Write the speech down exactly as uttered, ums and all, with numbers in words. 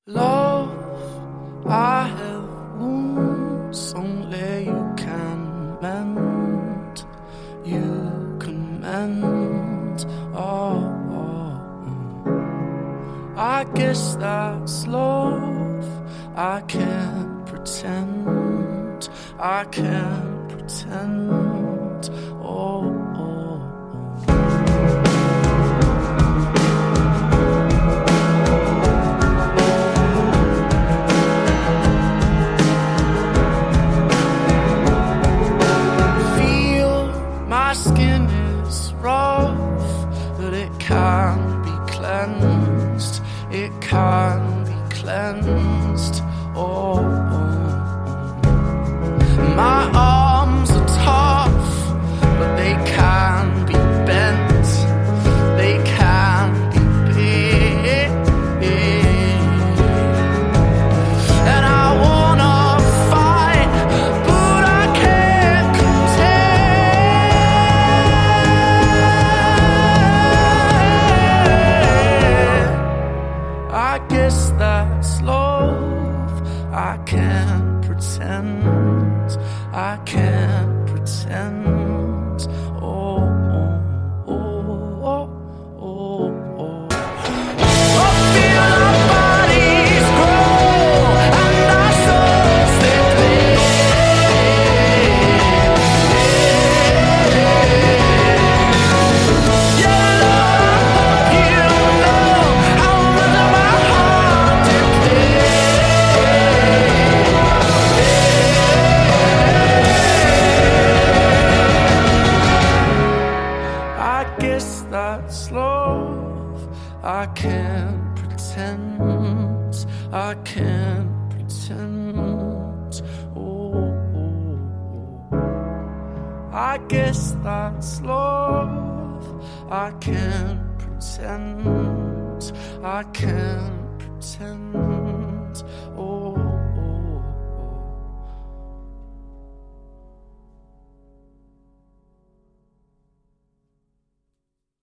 Love, I have wounds only you can mend. You can mend. Oh, oh, oh. I guess that's love. I can't pretend. I can't pretend. Oh, oh, oh. My skin is rough, but it can be cleansed. It can be cleansed. Oh, oh, oh. My arms are tough, but they can be bent. They can be big. And I wanna fight, but I can't contend. I guess that's love. I can't pretend. I can't pretend. Oh, oh, oh, oh, oh, oh. I feel our bodies grow and our souls they play. Your love, you know how much of my heart it I guess that's love. I can't pretend. I can't pretend. Oh, oh, oh. I guess that's love. I can't pretend. I can't pretend.